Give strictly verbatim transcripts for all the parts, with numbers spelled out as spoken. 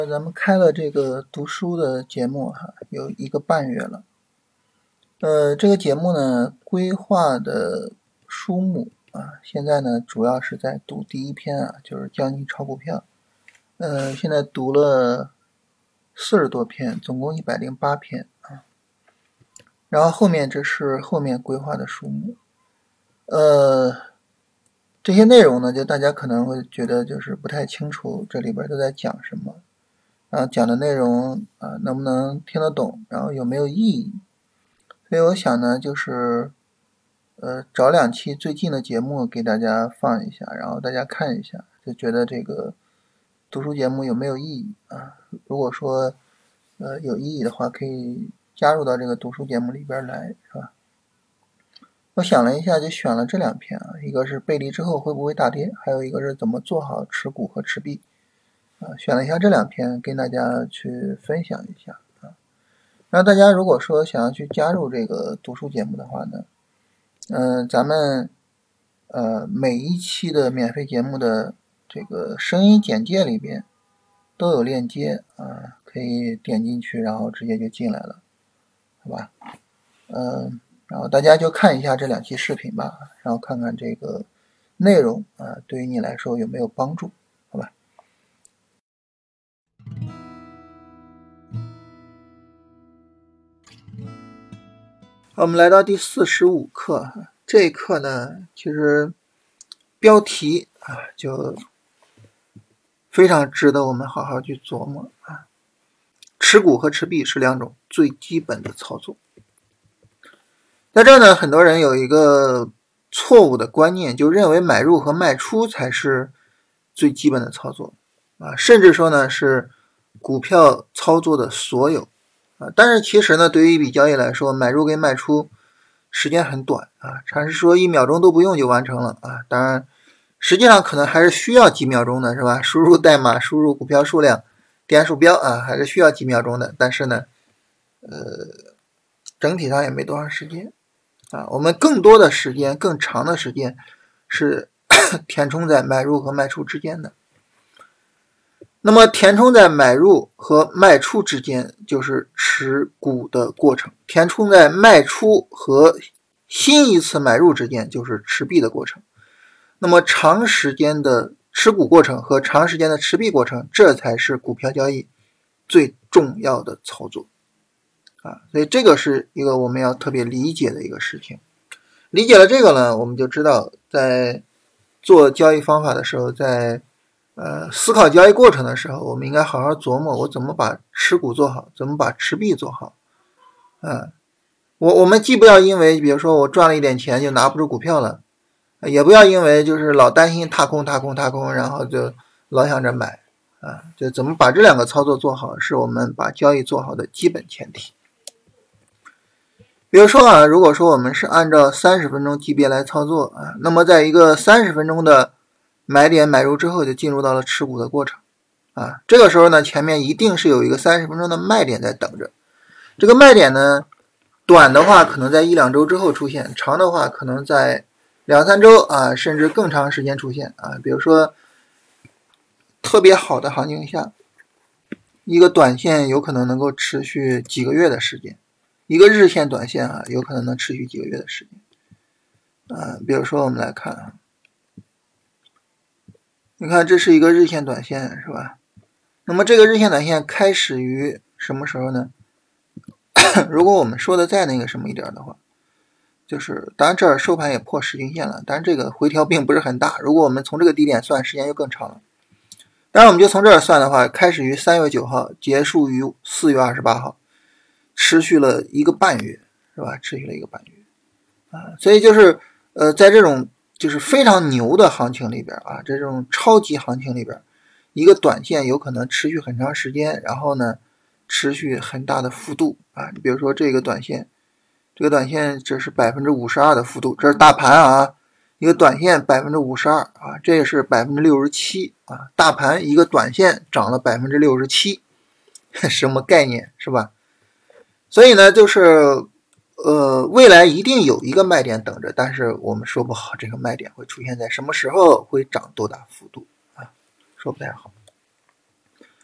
咱们开了这个读书的节目哈，有一个半月了。呃，这个节目呢，规划的书目啊，现在呢主要是在读第一篇啊，就是教你炒股票。呃，现在读了四十多篇，总共一百零八篇啊。然后后面这是后面规划的书目。呃，这些内容呢，就大家可能会觉得就是不太清楚，这里边都在讲什么。啊，讲的内容啊，能不能听得懂，然后有没有意义？所以我想呢，就是呃，找两期最近的节目给大家放一下，然后大家看一下，就觉得这个读书节目有没有意义啊？如果说呃有意义的话，可以加入到这个读书节目里边来，是吧？我想了一下，就选了这两篇啊，一个是背离之后会不会大跌，还有一个是怎么做好持股和持币。啊，选了一下这两篇跟大家去分享一下啊。那大家如果说想要去加入这个读书节目的话呢，嗯、呃，咱们呃每一期的免费节目的这个声音简介里边都有链接啊，可以点进去，然后直接就进来了，好吧？嗯、呃，然后大家就看一下这两期视频吧，然后看看这个内容啊，对于你来说有没有帮助，好吧？我们来到第四十五课，这一课呢，其实标题啊就非常值得我们好好去琢磨啊。持股和持币是两种最基本的操作。在这呢，很多人有一个错误的观念，就认为买入和卖出才是最基本的操作啊，甚至说呢是股票操作的所有。啊，但是其实呢，对于一笔交易来说，买入跟卖出时间很短啊，禅师说一秒钟都不用就完成了啊。当然，实际上可能还是需要几秒钟的，是吧？输入代码，输入股票数量，点鼠标啊，还是需要几秒钟的。但是呢，呃，整体上也没多长时间啊。我们更多的时间，更长的时间是填充在买入和卖出之间的。那么填充在买入和卖出之间就是持股的过程，填充在卖出和新一次买入之间就是持币的过程。那么长时间的持股过程和长时间的持币过程，这才是股票交易最重要的操作啊！所以这个是一个我们要特别理解的一个事情。理解了这个呢，我们就知道在做交易方法的时候，在呃，思考交易过程的时候，我们应该好好琢磨，我怎么把持股做好，怎么把持币做好。嗯，我我们既不要因为比如说我赚了一点钱就拿不住股票了，也不要因为就是老担心踏空踏空踏空，然后就老想着买啊，就怎么把这两个操作做好，是我们把交易做好的基本前提。比如说啊，如果说我们是按照三十分钟级别来操作啊，那么在一个三十分钟的买点买入之后，就进入到了持股的过程啊。这个时候呢，前面一定是有一个三十分钟的卖点在等着。这个卖点呢，短的话可能在一两周之后出现，长的话可能在两三周啊，甚至更长时间出现啊。比如说特别好的行情下，一个短线有可能能够持续几个月的时间，一个日线短线啊，有可能能持续几个月的时间啊。比如说我们来看啊。你看这是一个日线短线，是吧？那么这个日线短线开始于什么时候呢？如果我们说的再那个什么一点的话，就是当然这儿收盘也破十均线了，但是这个回调并不是很大，如果我们从这个低点算，时间就更长了。当然我们就从这儿算的话，开始于三月九号，结束于四月二十八号，持续了一个半月，是吧？持续了一个半月啊，所以就是呃，在这种就是非常牛的行情里边啊，这种超级行情里边，一个短线有可能持续很长时间，然后呢持续很大的幅度啊。你比如说这个短线，这个短线这是 百分之五十二 的幅度，这是大盘啊，一个短线 百分之五十二 啊，这也是 百分之六十七 啊，大盘一个短线涨了 百分之六十七， 什么概念是吧？所以呢就是呃，未来一定有一个卖点等着，但是我们说不好这个卖点会出现在什么时候，会涨多大幅度啊，说不太好。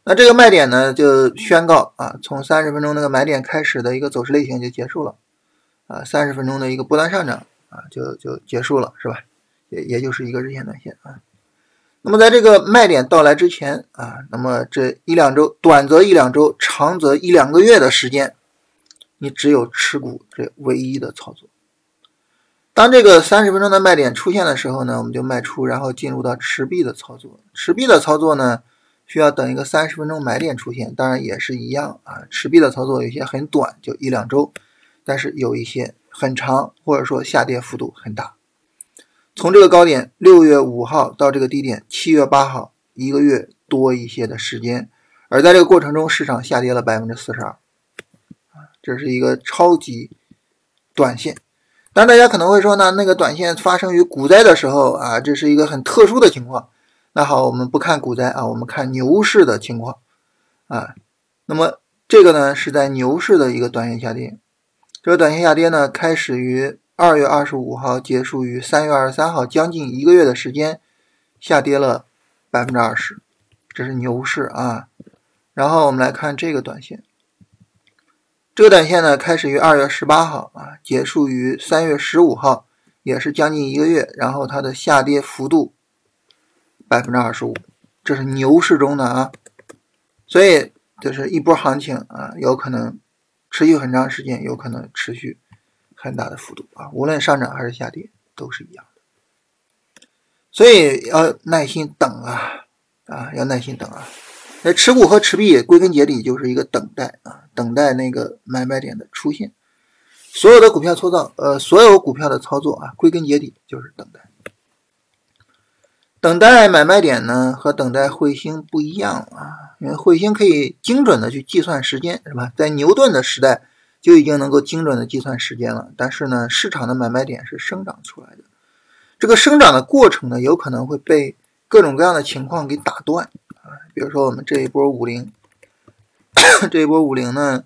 那这个卖点呢就宣告啊，从三十分钟那个买点开始的一个走势类型就结束了啊，三十分钟的一个波段上涨啊就就结束了，是吧？也也就是一个日线短线啊。那么在这个卖点到来之前啊，那么这一两周，短则一两周，长则一两个月的时间，你只有持股这唯一的操作。当这个三十分钟的卖点出现的时候呢，我们就卖出，然后进入到持币的操作。持币的操作呢，需要等一个三十分钟买点出现，当然也是一样啊。持币的操作有些很短，就一两周，但是有一些很长，或者说下跌幅度很大。从这个高点六月五号到这个低点七月八号，一个月多一些的时间，而在这个过程中市场下跌了 百分之四十二， 这是一个超级短线。但大家可能会说呢，那个短线发生于股灾的时候啊，这是一个很特殊的情况。那好，我们不看股灾啊，我们看牛市的情况啊。那么这个呢是在牛市的一个短线下跌，这个短线下跌呢开始于二月二十五号，结束于三月二十三号，将近一个月的时间下跌了 百分之二十， 这是牛市啊。然后我们来看这个短线，这个短线呢开始于二月十八号啊，结束于三月十五号，也是将近一个月，然后它的下跌幅度 百分之二十五， 这是牛市中的啊。所以这是一波行情啊，有可能持续很长时间，有可能持续很大的幅度啊，无论上涨还是下跌都是一样的。所以要耐心等啊啊，要耐心等啊。那持股和持币归根结底就是一个等待啊，等待那个买卖点的出现。所有的股票操作，呃，所有股票的操作啊，归根结底就是等待。等待买卖点呢和等待彗星不一样啊，因为彗星可以精准的去计算时间，是吧？在牛顿的时代就已经能够精准的计算时间了，但是呢，市场的买卖点是生长出来的。这个生长的过程呢，有可能会被各种各样的情况给打断啊。比如说我们这一波五零，这一波五零呢，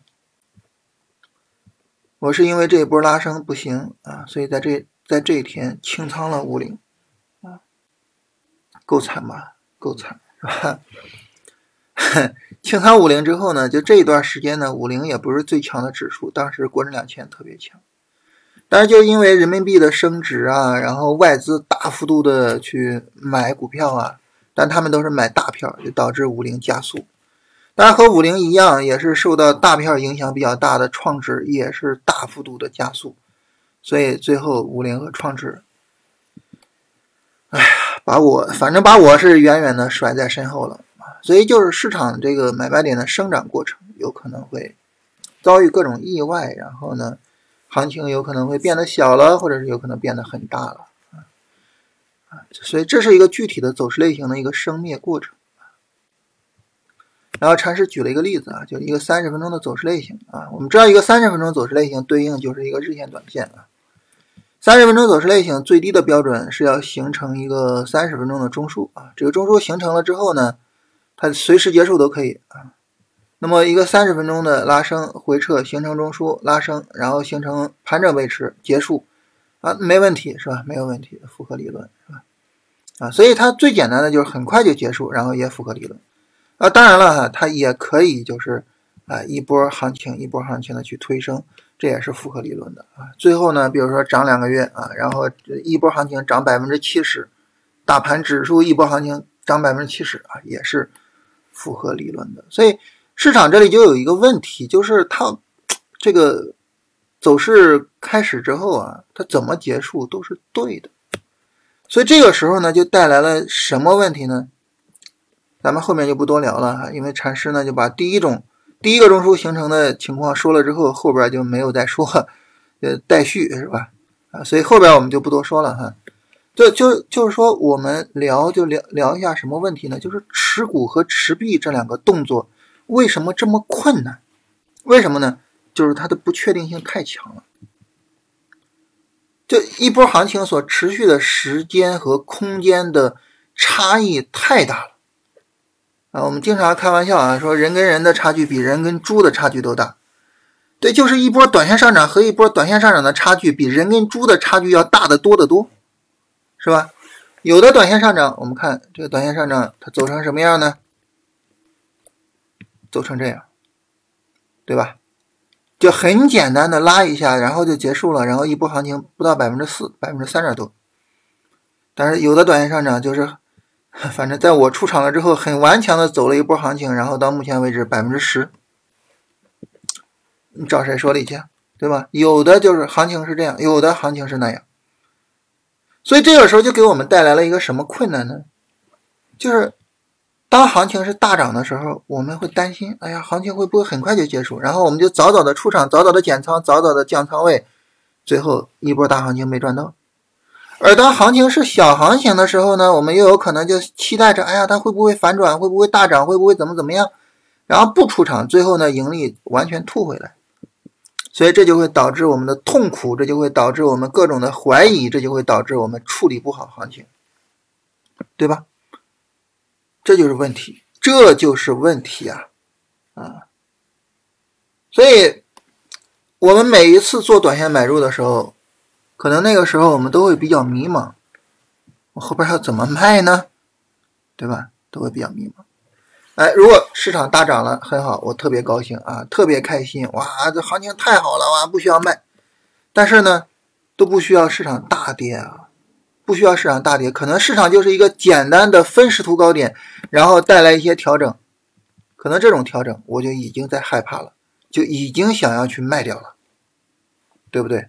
我是因为这一波拉升不行啊，所以在这在这一天清仓了五零啊，够惨吧？够惨是吧？清仓五零之后呢，就这一段时间呢，五零也不是最强的指数，当时国证两千特别强，但是就因为人民币的升值啊，然后外资大幅度的去买股票啊，但他们都是买大票，就导致五零加速。当然和五零一样，也是受到大票影响比较大的创指也是大幅度的加速，所以最后五零和创指，哎呀，把我反正把我是远远的甩在身后了。所以就是市场这个买卖点的生长过程有可能会遭遇各种意外，然后呢行情有可能会变得小了，或者是有可能变得很大了啊，所以这是一个具体的走势类型的一个生灭过程。然后禅师举了一个例子啊，就是一个三十分钟的走势类型啊，我们知道一个三十分钟走势类型对应就是一个日线短线啊。三十分钟走势类型最低的标准是要形成一个三十分钟的中枢啊，这个中枢形成了之后呢，它随时结束都可以啊。那么一个三十分钟的拉升回撤形成中枢，拉升然后形成盘整维持结束啊，没问题是吧？没有问题，符合理论是吧？啊，所以它最简单的就是很快就结束，然后也符合理论啊。当然了哈，它也可以就是啊一波行情一波行情的去推升，这也是符合理论的啊。最后呢，比如说涨两个月啊，然后一波行情涨 百分之七十， 大盘指数一波行情涨 百分之七十 啊，也是符合理论的。所以市场这里就有一个问题，就是它这个走势开始之后啊，它怎么结束都是对的。所以这个时候呢，就带来了什么问题呢？咱们后面就不多聊了哈，因为禅师呢就把第一种第一个中枢形成的情况说了之后，后边就没有再说，呃，待续是吧？啊，所以后边我们就不多说了哈。就就就是说，我们聊就聊聊一下什么问题呢？就是持股和持币这两个动作为什么这么困难？为什么呢？就是它的不确定性太强了。这一波行情所持续的时间和空间的差异太大了啊！我们经常开玩笑啊，说人跟人的差距比人跟猪的差距都大。对，就是一波短线上涨和一波短线上涨的差距比人跟猪的差距要大得多得多，是吧？有的短线上涨，我们看这个短线上涨它走成什么样呢？ 走成这样，对吧？就很简单的拉一下，然后就结束了，然后一波行情不到 百分之四 百分之三 点多。但是有的短线上涨就是反正在我出场了之后很顽强的走了一波行情，然后到目前为止 百分之十， 你找谁说理去，对吧？有的就是行情是这样，有的行情是那样。所以这个时候就给我们带来了一个什么困难呢？就是当行情是大涨的时候，我们会担心，哎呀，行情会不会很快就结束？然后我们就早早的出场，早早的减仓，早早的降仓位，最后一波大行情没赚到。而当行情是小行情的时候呢，我们又有可能就期待着，哎呀，它会不会反转，会不会大涨，会不会怎么怎么样，然后不出场，最后呢盈利完全吐回来。所以这就会导致我们的痛苦，这就会导致我们各种的怀疑，这就会导致我们处理不好行情，对吧？这就是问题，这就是问题啊啊！所以我们每一次做短线买入的时候，可能那个时候我们都会比较迷茫，我后边要怎么卖呢？对吧？都会比较迷茫。哎，如果市场大涨了，很好，我特别高兴啊，特别开心，哇，这行情太好了，哇，不需要卖。但是呢，都不需要市场大跌啊，不需要市场大跌，可能市场就是一个简单的分时图高点，然后带来一些调整，可能这种调整我就已经在害怕了，就已经想要去卖掉了，对不对？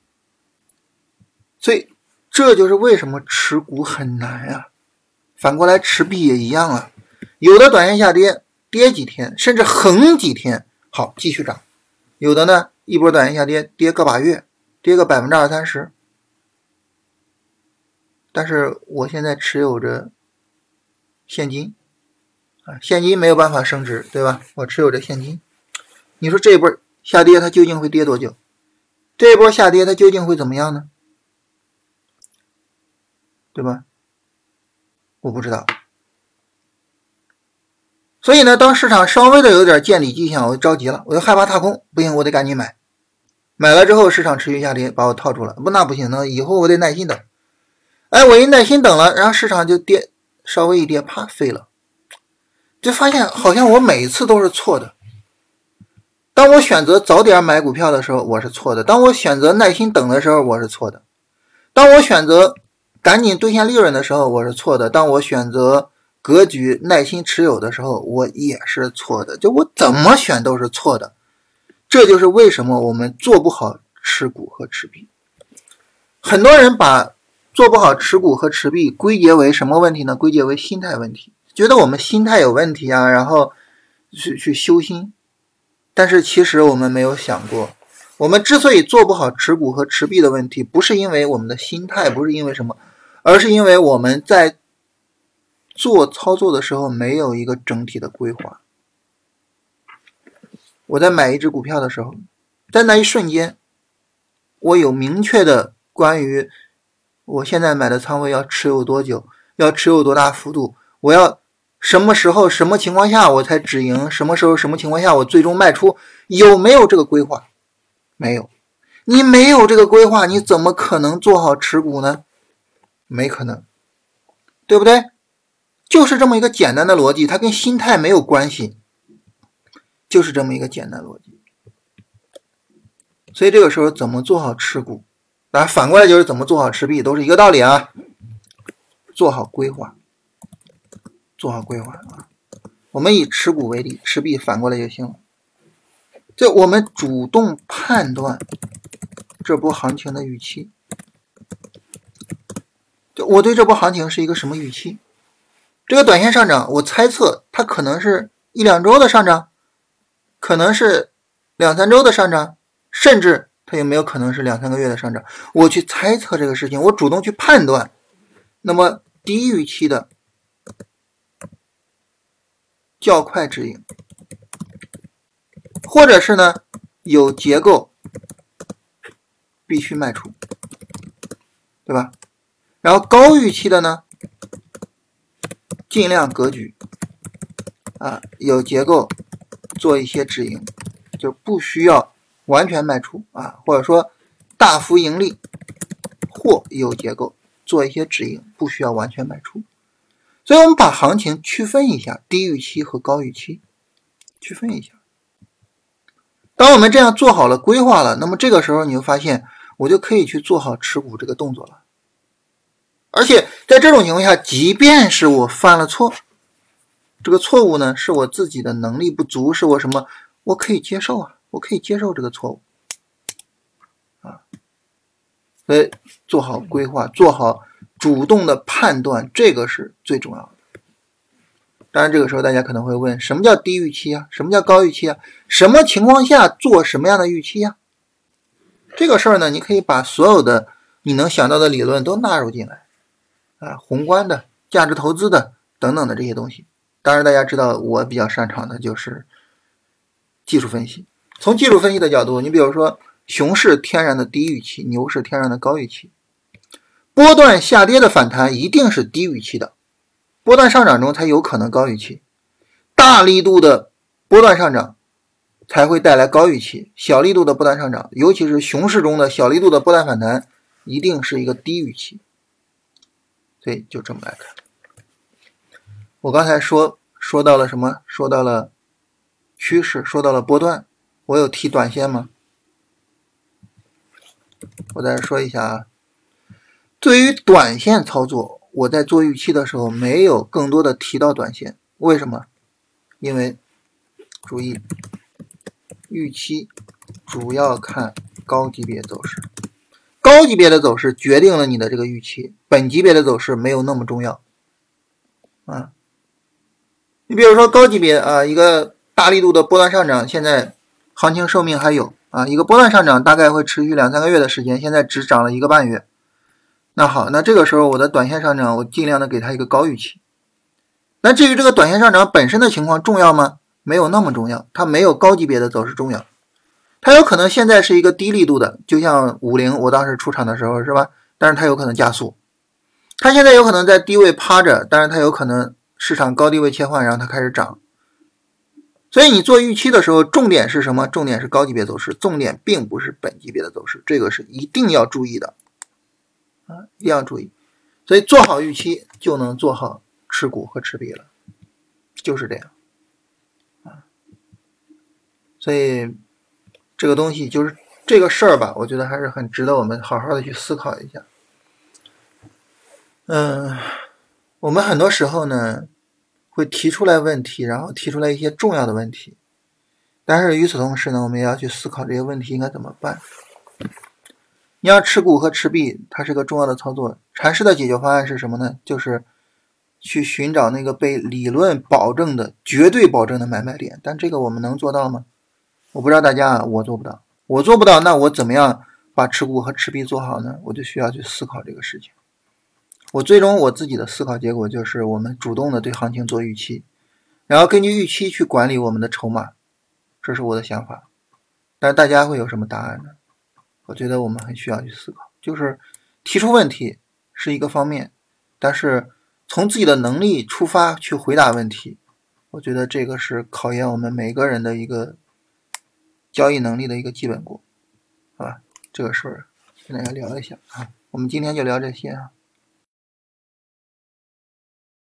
所以这就是为什么持股很难啊，反过来持币也一样啊。有的短线下跌，跌几天，甚至横几天，好，继续涨。有的呢，一波短线下跌，跌个把月，跌个百分之二三十。但是我现在持有着现金，啊，现金没有办法升值，对吧？我持有着现金。你说这一波下跌，它究竟会跌多久？这一波下跌，它究竟会怎么样呢？对吧？我不知道。所以呢，当市场稍微的有点见底迹象，我就着急了，我就害怕踏空，不行，我得赶紧买。买了之后，市场持续下跌，把我套住了，不，那不行，那以后我得耐心等。哎，我一耐心等了，然后市场就跌，稍微一跌，啪，飞了。就发现好像我每次都是错的。当我选择早点买股票的时候，我是错的；当我选择耐心等的时候，我是错的；当我选择赶紧兑现利润的时候，我是错的；当我选择格局耐心持有的时候，我也是错的。就我怎么选都是错的。这就是为什么我们做不好持股和持币。很多人把做不好持股和持币归结为什么问题呢？归结为心态问题，觉得我们心态有问题啊，然后去去修心。但是其实我们没有想过，我们之所以做不好持股和持币的问题，不是因为我们的心态，不是因为什么，而是因为我们在做操作的时候没有一个整体的规划。我在买一只股票的时候，在那一瞬间，我有明确的关于我现在买的仓位要持有多久，要持有多大幅度，我要什么时候什么情况下我才止盈，什么时候什么情况下我最终卖出，有没有这个规划？没有。你没有这个规划，你怎么可能做好持股呢？没可能，对不对？就是这么一个简单的逻辑，它跟心态没有关系，就是这么一个简单逻辑。所以这个时候怎么做好持股，当然反过来就是怎么做好持币，都是一个道理啊。做好规划，做好规划啊。我们以持股为例，持币反过来就行了。就我们主动判断这波行情的预期，就我对这波行情是一个什么预期？这个短线上涨，我猜测它可能是一两周的上涨，可能是两三周的上涨，甚至它有没有可能是两三个月的上涨？我去猜测这个事情，我主动去判断。那么低预期的较快止盈，或者是呢有结构必须卖出，对吧？然后高预期的呢尽量格局啊，有结构做一些止盈，就不需要完全卖出啊，或者说大幅盈利或有结构做一些止盈，不需要完全卖出。所以我们把行情区分一下，低预期和高预期。 区分一下。当我们这样做好了规划了，那么这个时候你就发现我就可以去做好持股这个动作了。而且在这种情况下，即便是我犯了错，这个错误呢是我自己的能力不足，是我什么，我可以接受啊，我可以接受这个错误啊。所以做好规划，做好主动的判断，这个是最重要的。当然这个时候大家可能会问，什么叫低预期啊？什么叫高预期啊？什么情况下做什么样的预期啊？这个事儿呢，你可以把所有的你能想到的理论都纳入进来啊，宏观的、价值投资的等等的这些东西。当然大家知道我比较擅长的就是技术分析。从技术分析的角度，你比如说熊市天然的低预期，牛市天然的高预期。波段下跌的反弹一定是低预期的，波段上涨中才有可能高预期。大力度的波段上涨才会带来高预期，小力度的波段上涨，尤其是熊市中的小力度的波段反弹，一定是一个低预期。所以就这么来看。我刚才说说到了什么？说到了趋势，说到了波段。我有提短线吗？我再说一下啊。对于短线操作，我在做预期的时候没有更多的提到短线。为什么？因为注意，预期主要看高级别走势，高级别的走势决定了你的这个预期，本级别的走势没有那么重要啊。你比如说高级别啊，一个大力度的波段上涨，现在行情寿命还有啊，一个波段上涨大概会持续两三个月的时间，现在只涨了一个半月。那好，那这个时候我的短线上涨，我尽量的给它一个高预期。那至于这个短线上涨本身的情况重要吗？没有那么重要，它没有高级别的走势重要。它有可能现在是一个低力度的，就像五零我当时出场的时候是吧？但是它有可能加速。它现在有可能在低位趴着，但是它有可能市场高低位切换，然后它开始涨。所以你做预期的时候，重点是什么？重点是高级别走势，重点并不是本级别的走势，这个是一定要注意的啊，一定要注意。所以做好预期就能做好持股和持币了，就是这样啊。所以这个东西就是这个事儿吧，我觉得还是很值得我们好好的去思考一下。嗯，我们很多时候呢会提出来问题，然后提出来一些重要的问题，但是与此同时呢，我们也要去思考这些问题应该怎么办。你要持股和持币，它是个重要的操作。禅师的解决方案是什么呢？就是去寻找那个被理论保证的、绝对保证的买卖点。但这个我们能做到吗？我不知道大家，我做不到。我做不到，那我怎么样把持股和持币做好呢？我就需要去思考这个事情。我最终我自己的思考结果就是我们主动的对行情做预期，然后根据预期去管理我们的筹码，这是我的想法。但是大家会有什么答案呢？我觉得我们很需要去思考，就是提出问题是一个方面，但是从自己的能力出发去回答问题，我觉得这个是考验我们每个人的一个交易能力的一个基本功，好吧？这个事儿跟大家聊一下啊，我们今天就聊这些啊。